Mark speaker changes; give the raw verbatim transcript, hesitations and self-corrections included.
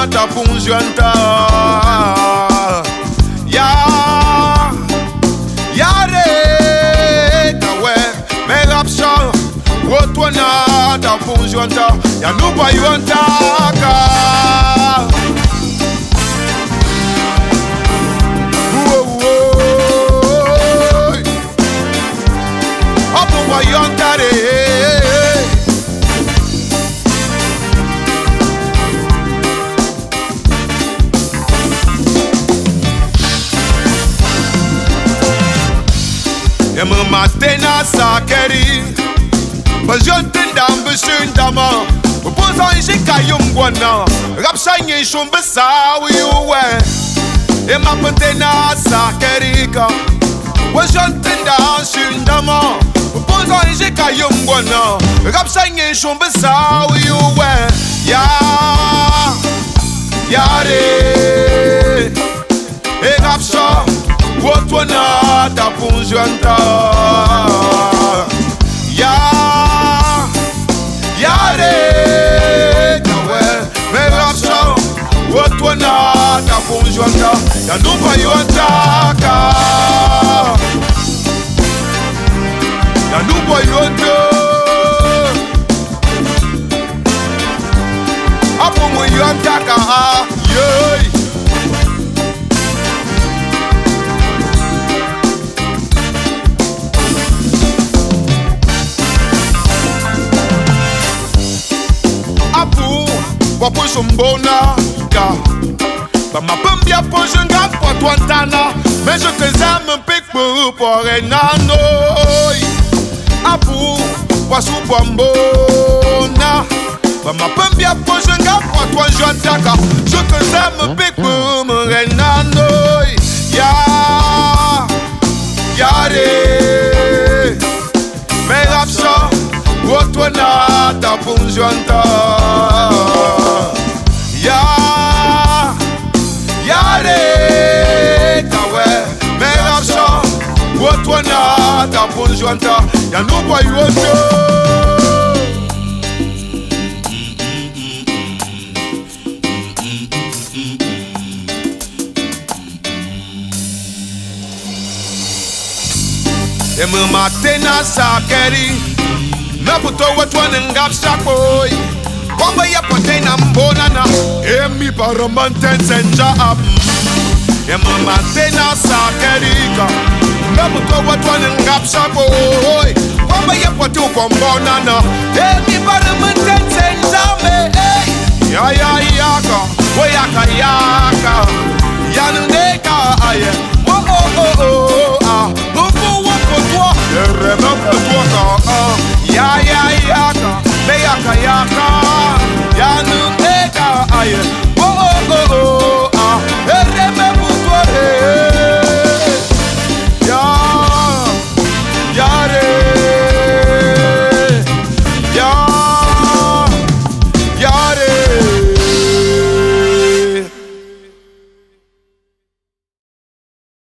Speaker 1: ta punjanta. Ya, ya re kawe me rapsa wotwana ta punjanta. Ya nuba yonta ka. Je me matin à sakeri, maar je ten dan bestuur dama. We pozen je kayum guana, rap shanye shum besawi uwe. Je me matin à sakeri ka, we je ten dan bestuur dama. We pozen je kayum guana, rap shanye shum besawi uwe. Ya, ya re, e rap sham. Wotwana ta punjanta. Ya, ya re kawe me rapsa. Wotwana ta punjanta. Ya nuba yonta ka. Ya nuba yonta. Apo mo yonta ka. Yeah. Wapo sombona ga ba ma pambia po jenga po twantana mais je te aime pic pour renano apu wasu bombona ba ma pambia po jenga po twanjataka je te aime pic pour renano ya ya re me rapsa wotwana ta punjanta. Ya, ya re kawe me rapsa wotwana ta punjanta. Ya nuba yoto. E me matena sakeri, me puto wotwana ngapsa boy. Kwamba ya potena mbonana emi paramanten senja ab. Ya mama tena sakerika mebuto watwana ngapsa boy. Kwamba ya potu kombonana emi paramanten senja me. Ya ya yaka wo yaka yaka ya ndeka aye wo oh oh oh ah bufu wo potwa erema potwa ka ya ya yaka me yaka yaka ya nundeka aye